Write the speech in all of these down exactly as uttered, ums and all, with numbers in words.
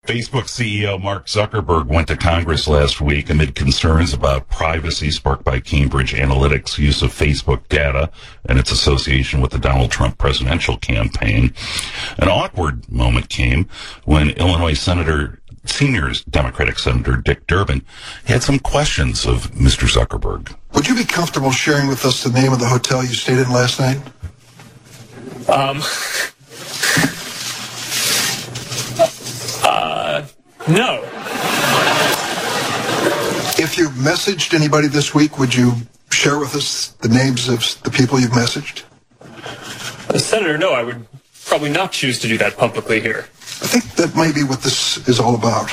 Facebook C E O Mark Zuckerberg went to Congress last week amid concerns about privacy sparked by Cambridge Analytics' use of Facebook data and its association with the Donald Trump presidential campaign. An awkward moment came when Illinois Senator, senior Democratic Senator Dick Durbin had some questions of Mister Zuckerberg. Would you be comfortable sharing with us the name of the hotel you stayed in last night? Um... Uh, no. If you've messaged anybody this week, would you share with us the names of the people you've messaged? Uh, Senator, no, I would probably not choose to do that publicly here. I think that may be what this is all about.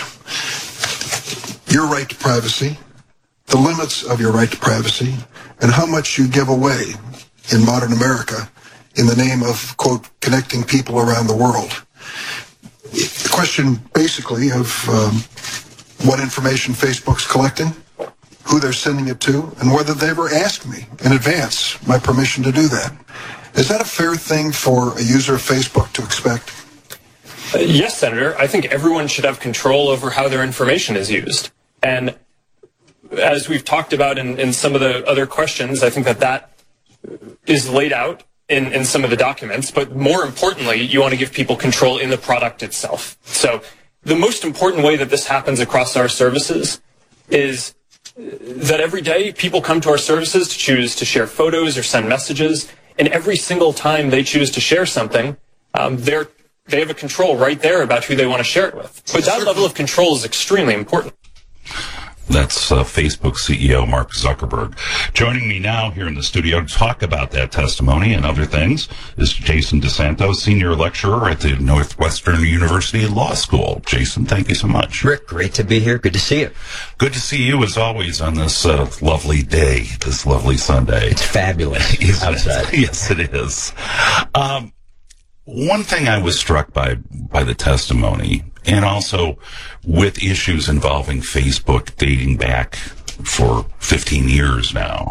Your right to privacy, the limits of your right to privacy, and how much you give away in modern America in the name of, quote, connecting people around the world. The question, basically, of um, what information Facebook's collecting, who they're sending it to, and whether they ever asked me in advance my permission to do that. Is that a fair thing for a user of Facebook to expect? Uh, yes, Senator. I think everyone should have control over how their information is used. And as we've talked about in, in some of the other questions, I think that that is laid out In, in some of the documents, but more importantly, you want to give people control in the product itself. So the most important way that this happens across our services is that every day people come to our services to choose to share photos or send messages, and every single time they choose to share something, um, they're, they have a control right there about who they want to share it with. But that level of control is extremely important. That's uh, Facebook C E O Mark Zuckerberg. Joining me now here in the studio to talk about that testimony and other things is Jason DeSanto, senior lecturer at the Northwestern University Law School. Jason, thank you so much. Rick, great to be here. Good to see you. Good to see you as always on this uh, lovely day, this lovely Sunday. It's fabulous outside. Yes, it is. Um, one thing I was struck by by the testimony, and also with issues involving Facebook dating back for fifteen years now,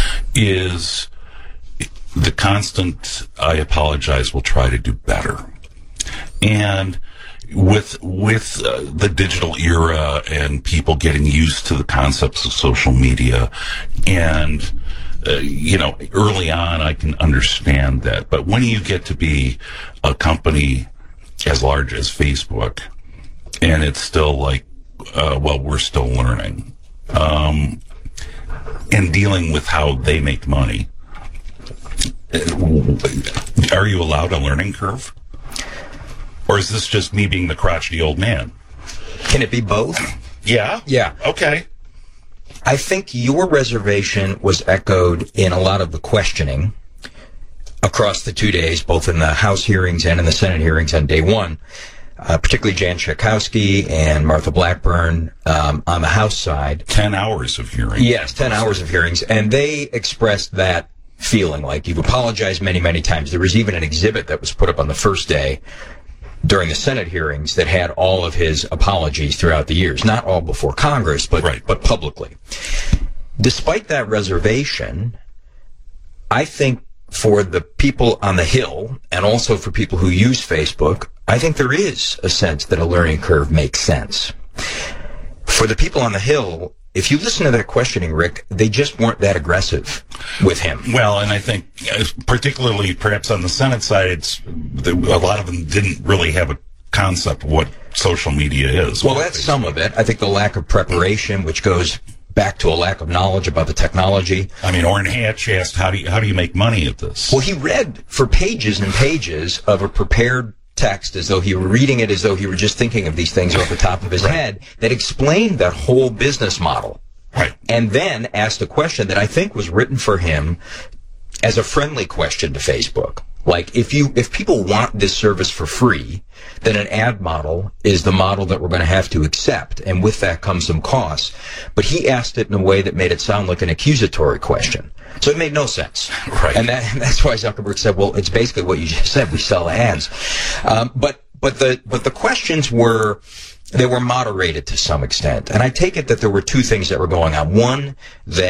is the constant, I apologize, we'll try to do better. And with with uh, the digital era and people getting used to the concepts of social media, and Uh, you know, early on, I can understand that. But when you get to be a company as large as Facebook, and it's still like, uh, well, we're still learning, um, and dealing with how they make money, are you allowed a learning curve? Or is this just me being the crotchety old man? Can it be both? Yeah? Yeah. Okay. I think your reservation was echoed in a lot of the questioning across the two days, both in the House hearings and in the Senate hearings on day one, uh, particularly Jan Schakowsky and Martha Blackburn um, on the House side. Ten hours of hearings. Yes, ten hours of hearings. And they expressed that feeling, like you've apologized many, many times. There was even an exhibit that was put up on the first day during the Senate hearings that had all of his apologies throughout the years. Not all before Congress, but right. but publicly. Despite that reservation, I think for the people on the Hill, and also for people who use Facebook, I think there is a sense that a learning curve makes sense. For the people on the Hill, if you listen to that questioning, Rick, they just weren't that aggressive with him. Well, and I think particularly perhaps on the Senate side, it's, a lot of them didn't really have a concept of what social media is. Well, that's some of it. I think the lack of preparation, which goes back to a lack of knowledge about the technology. I mean, Orrin Hatch asked, how do you, how do you make money at this? Well, he read for pages and pages of a prepared text as though he were reading it as though he were just thinking of these things off the top of his right. head that explained that whole business model. Right. And then asked a question that I think was written for him as a friendly question to Facebook. Like, if you, if people want this service for free, then an ad model is the model that we're going to have to accept. And with that comes some costs. But he asked it in a way that made it sound like an accusatory question. So it made no sense. Right. And that, that's why Zuckerberg said, well, it's basically what you just said. We sell ads. Um, but, but the, but the questions were, they were moderated to some extent. And I take it that there were two things that were going on. One, that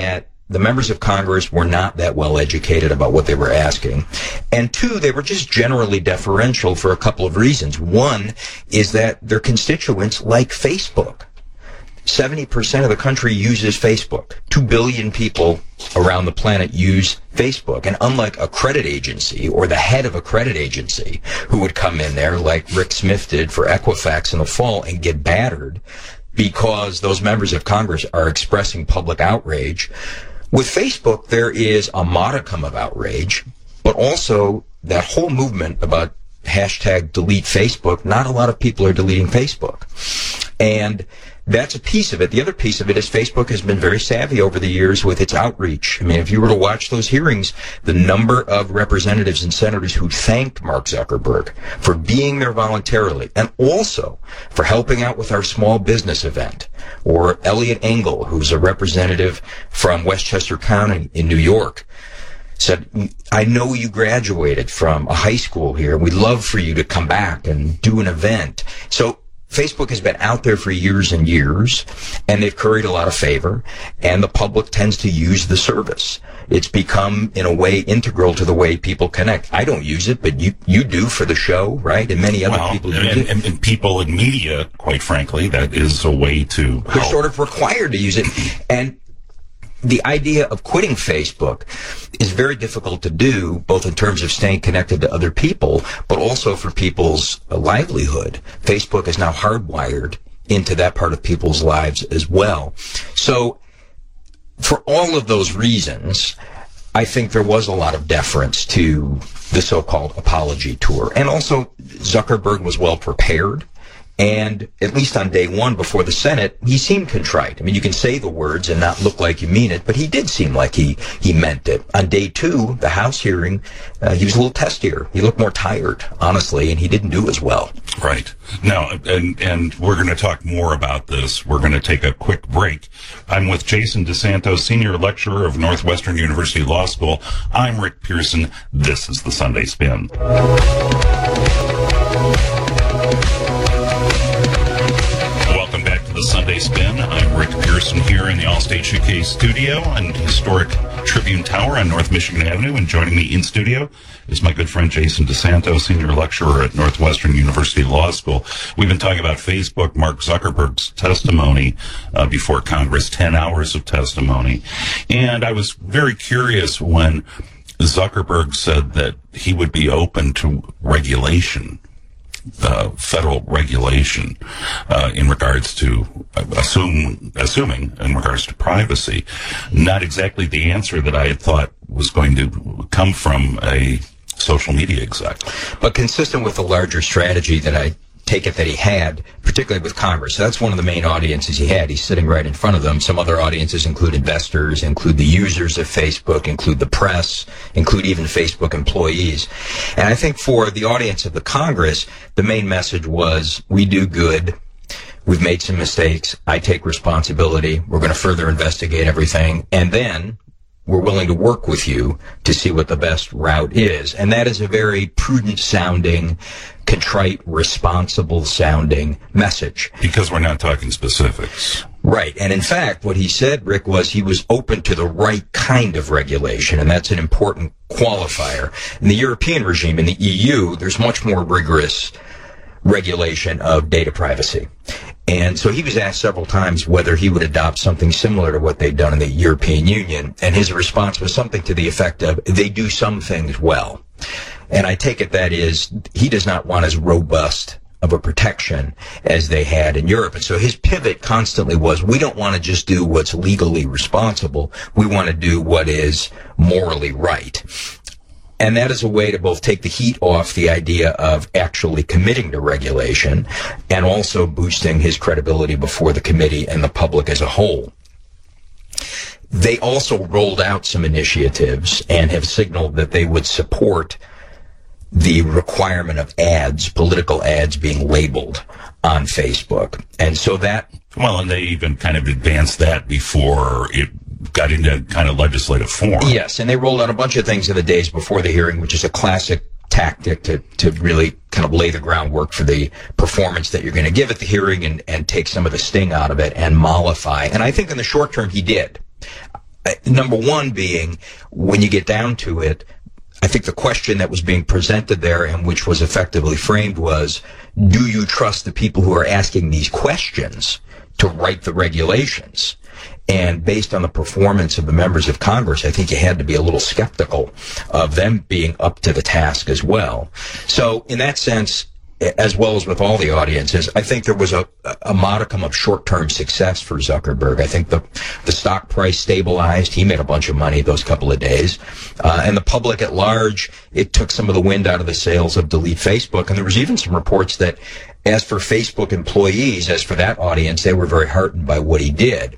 the members of Congress were not that well educated about what they were asking. And two, they were just generally deferential for a couple of reasons. One is that their constituents like Facebook. seventy percent of the country uses Facebook. Two billion people around the planet use Facebook. And unlike a credit agency or the head of a credit agency who would come in there like Rick Smith did for Equifax in the fall and get battered because those members of Congress are expressing public outrage, with Facebook there is a modicum of outrage, but also that whole movement about hashtag delete Facebook. Not a lot of people are deleting Facebook. And that's a piece of it. The other piece of it is Facebook has been very savvy over the years with its outreach. I mean, if you were to watch those hearings, the number of representatives and senators who thanked Mark Zuckerberg for being there voluntarily and also for helping out with our small business event, or Elliot Engel, who's a representative from Westchester County in New York, said, I know you graduated from a high school here. We'd love for you to come back and do an event. So Facebook has been out there for years and years, and they've curried a lot of favor, and the public tends to use the service. It's become, in a way, integral to the way people connect. I don't use it, but you you do for the show, right? And many other well, people and, use it. And, and people in media, quite frankly, that is a way to help. They're sort of required to use it. And the idea of quitting Facebook is very difficult to do, both in terms of staying connected to other people, but also for people's livelihood. Facebook is now hardwired into that part of people's lives as well. So, for all of those reasons, I think there was a lot of deference to the so-called apology tour. And also, Zuckerberg was well prepared. And at least on day one before the Senate, he seemed contrite. I mean, you can say the words and not look like you mean it, but he did seem like he, he meant it. On day two, the House hearing, uh, he was a little testier. He looked more tired, honestly, and he didn't do as well. Right. Now, and, and we're going to talk more about this. We're going to take a quick break. I'm with Jason DeSanto, Senior Lecturer of Northwestern University Law School. I'm Rick Pearson. This is the Sunday Spin. Welcome back to the Sunday Spin. I'm Rick Pearson here in the Allstate U K studio in historic Tribune Tower on North Michigan Avenue. And joining me in studio is my good friend Jason DeSanto, Senior Lecturer at Northwestern University Law School. We've been talking about Facebook, Mark Zuckerberg's testimony uh, before Congress, ten hours of testimony. And I was very curious when Zuckerberg said that he would be open to regulation. Uh, federal regulation uh, in regards to uh, assume assuming in regards to privacy. Not exactly the answer that I had thought was going to come from a social media exec, but consistent with the larger strategy that I take it that he had, particularly with Congress. So that's one of the main audiences he had. He's sitting right in front of them. Some other audiences include investors, include the users of Facebook, include the press, include even Facebook employees. And I think for the audience of the Congress, the main message was, we do good. We've made some mistakes. I take responsibility. We're going to further investigate everything. And then we're willing to work with you to see what the best route is. And that is a very prudent sounding, contrite, responsible sounding message. Because we're not talking specifics. Right. And in fact, what he said, Rick, was he was open to the right kind of regulation. And that's an important qualifier. In the European regime, in the E U, there's much more rigorous regulation of data privacy. And so he was asked several times whether he would adopt something similar to what they'd done in the European Union. And his response was something to the effect of, they do some things well. And I take it that is, he does not want as robust of a protection as they had in Europe. And so his pivot constantly was, we don't want to just do what's legally responsible. We want to do what is morally right. And that is a way to both take the heat off the idea of actually committing to regulation and also boosting his credibility before the committee and the public as a whole. They also rolled out some initiatives and have signaled that they would support the requirement of ads, political ads being labeled on Facebook. And so that... Well, and they even kind of advanced that before it got into kind of legislative form. Yes, and they rolled out a bunch of things in the days before the hearing, which is a classic tactic to, to really kind of lay the groundwork for the performance that you're going to give at the hearing and, and take some of the sting out of it and mollify. And I think in the short term he did. uh, number one being, when you get down to it, I think the question that was being presented there and which was effectively framed was, do you trust the people who are asking these questions to write the regulations? And based on the performance of the members of Congress, I think you had to be a little skeptical of them being up to the task as well. So in that sense, as well as with all the audiences, I think there was a, a modicum of short-term success for Zuckerberg. I think the the stock price stabilized. He made a bunch of money those couple of days. Uh, and the public at large, it took some of the wind out of the sails of Delete Facebook. And there was even some reports that as for Facebook employees, as for that audience, they were very heartened by what he did.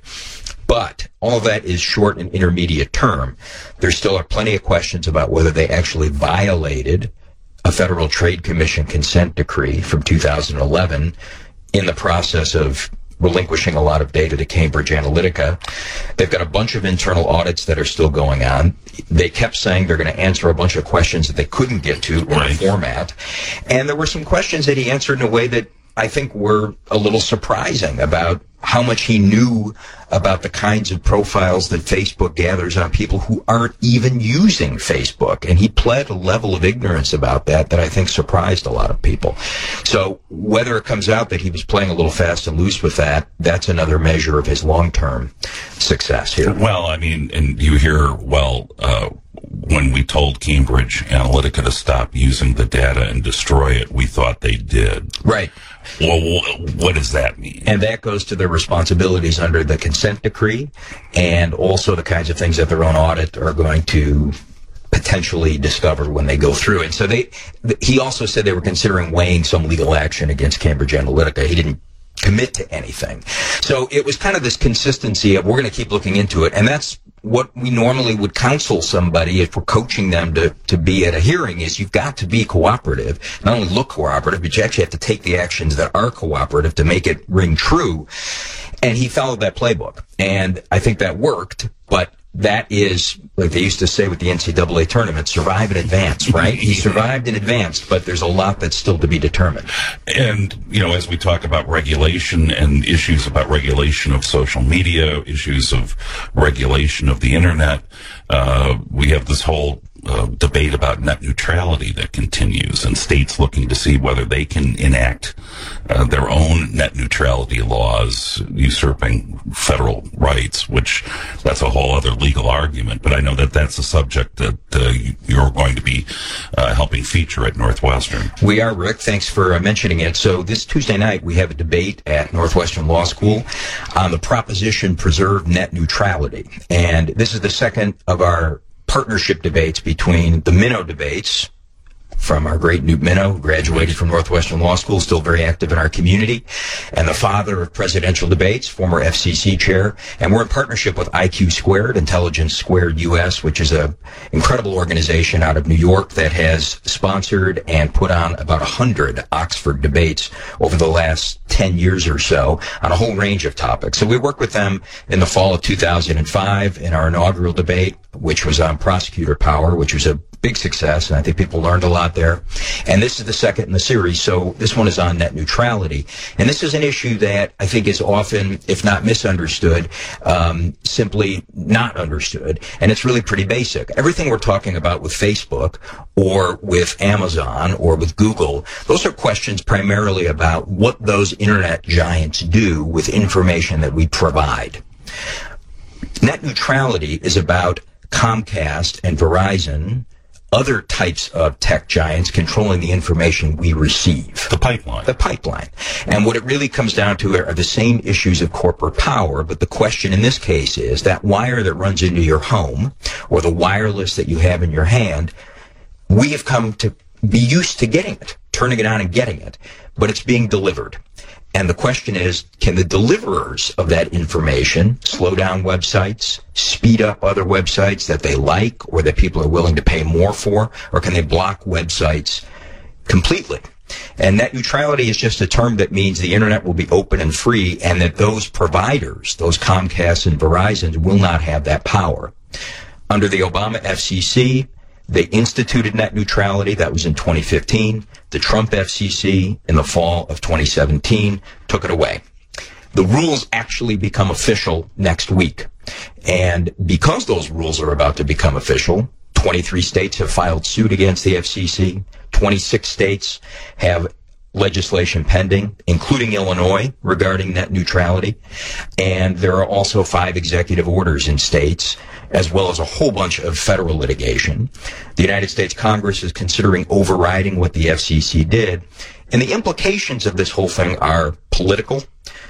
But all of that is short and intermediate term. There still are plenty of questions about whether they actually violated a Federal Trade Commission consent decree from two thousand eleven in the process of relinquishing a lot of data to Cambridge Analytica. They've got a bunch of internal audits that are still going on. They kept saying they're going to answer a bunch of questions that they couldn't get to in the format. And there were some questions that he answered in a way that I think were a little surprising about how much he knew about the kinds of profiles that Facebook gathers on people who aren't even using Facebook. And he pled a level of ignorance about that that I think surprised a lot of people. So whether it comes out that he was playing a little fast and loose with that, that's another measure of his long-term success here. Well, I mean, and you hear, well, uh, when we told Cambridge Analytica to stop using the data and destroy it, we thought they did. Right. Well, what does that mean? And that goes to their responsibilities under the consent decree and also the kinds of things that their own audit are going to potentially discover when they go through it. So they, he also said they were considering weighing some legal action against Cambridge Analytica. He didn't commit to anything. So it was kind of this consistency of we're going to keep looking into it. And that's what we normally would counsel somebody if we're coaching them to, to be at a hearing is you've got to be cooperative. Not only look cooperative, but you actually have to take the actions that are cooperative to make it ring true. And he followed that playbook. And I think that worked, but that is, like they used to say with the N C double A tournament, survive in advance, right? He survived in advance, but there's a lot that's still to be determined. And, you know, as we talk about regulation and issues about regulation of social media, issues of regulation of the internet, uh, we have this whole uh, debate about net neutrality that continues, and states looking to see whether they can enact uh, their own net neutrality laws, usurping federal rights, which that's a whole other legal argument. But I know that that's a subject that uh, you're going to be uh, helping feature at Northwestern. We are, Rick. Thanks for uh, mentioning it. So this Tuesday night, we have a debate at Northwestern Law School on the proposition preserve net neutrality. And this is the second of our partnership debates between the Minow debates from our great Newt Minow, who graduated from Northwestern Law School, still very active in our community, and the father of presidential debates, former F C C chair. And we're in partnership with I Q Squared, Intelligence Squared U S, which is an incredible organization out of New York that has sponsored and put on about one hundred Oxford debates over the last ten years or so on a whole range of topics. So we worked with them in the fall of two thousand five in our inaugural debate, which was on prosecutor power, which was a big success, and I think people learned a lot there. And this is the second in the series, so this one is on net neutrality. And this is an issue that I think is often, if not misunderstood, um, simply not understood. And it's really pretty basic. Everything we're talking about with Facebook or with Amazon or with Google, those are questions primarily about what those internet giants do with information that we provide. Net neutrality is about Comcast and Verizon, other types of tech giants controlling the information we receive. The pipeline. The pipeline. And what it really comes down to are the same issues of corporate power, but the question in this case is that wire that runs into your home or the wireless that you have in your hand, we have come to be used to getting it, turning it on and getting it, but it's being delivered. And the question is, can the deliverers of that information slow down websites, speed up other websites that they like or that people are willing to pay more for, or can they block websites completely? And net neutrality is just a term that means the internet will be open and free and that those providers, those Comcast and Verizon, will not have that power. Under the Obama F C C, they instituted net neutrality. That was in twenty fifteen. The Trump F C C, in the fall of twenty seventeen, took it away. The rules actually become official next week. And because those rules are about to become official, twenty-three states have filed suit against the F C C. twenty-six states have legislation pending, including Illinois, regarding net neutrality. And there are also five executive orders in states, as well as a whole bunch of federal litigation. The United States Congress is considering overriding what the F C C did. And the implications of this whole thing are political.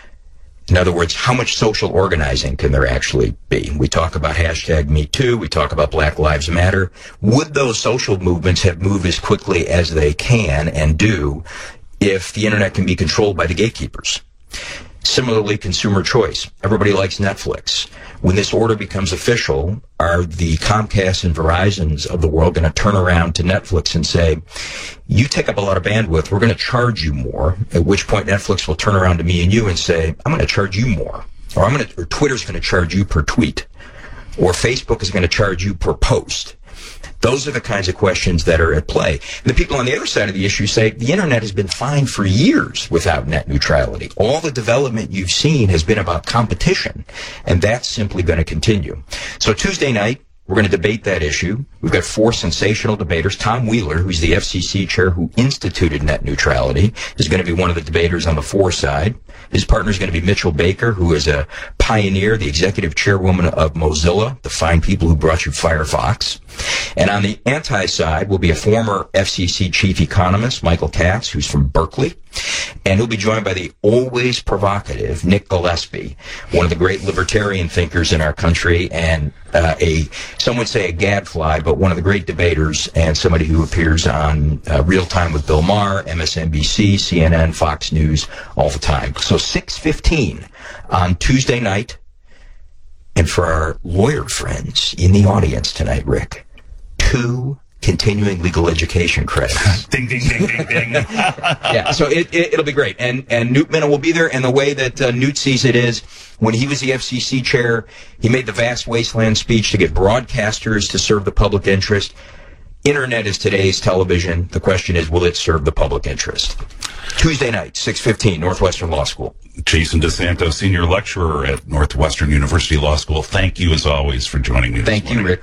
In other words, how much social organizing can there actually be? We talk about hashtag Me Too. We talk about Black Lives Matter. Would those social movements have moved as quickly as they can and do if the internet can be controlled by the gatekeepers? Similarly, consumer choice. Everybody likes Netflix. When this order becomes official, are the Comcast and Verizons of the world going to turn around to Netflix and say, you take up a lot of bandwidth, we're going to charge you more, at which point Netflix will turn around to me and you and say, I'm going to charge you more, or I'm going to, or Twitter's going to charge you per tweet, or Facebook is going to charge you per post. Those are the kinds of questions that are at play. And the people on the other side of the issue say the internet has been fine for years without net neutrality. All the development you've seen has been about competition, and that's simply going to continue. So Tuesday night, we're going to debate that issue. We've got four sensational debaters. Tom Wheeler, who's the F C C chair who instituted net neutrality, is going to be one of the debaters on the for side. His partner is going to be Mitchell Baker, who is a pioneer, the executive chairwoman of Mozilla, the fine people who brought you Firefox. And on the anti-side will be a former F C C chief economist, Michael Katz, who's from Berkeley. And he'll be joined by the always provocative Nick Gillespie, one of the great libertarian thinkers in our country, and uh, a, some would say a gadfly, but one of the great debaters, and somebody who appears on uh, Real Time with Bill Maher, M S N B C, C N N, Fox News, all the time. So six fifteen on Tuesday night. And for our lawyer friends in the audience tonight, Rick, two continuing legal education credits. Ding, ding, ding, ding, ding. Yeah, so it, it, it'll be great. And, and Newt Mennel will be there. And the way that uh, Newt sees it is, when he was the F C C chair, he made the vast wasteland speech to get broadcasters to serve the public interest. Internet is today's television. The question is, will it serve the public interest? Tuesday night, six fifteen, Northwestern Law School. Jason DeSanto, senior lecturer at Northwestern University Law School. Thank you, as always, for joining me this Thank morning. you, Rick.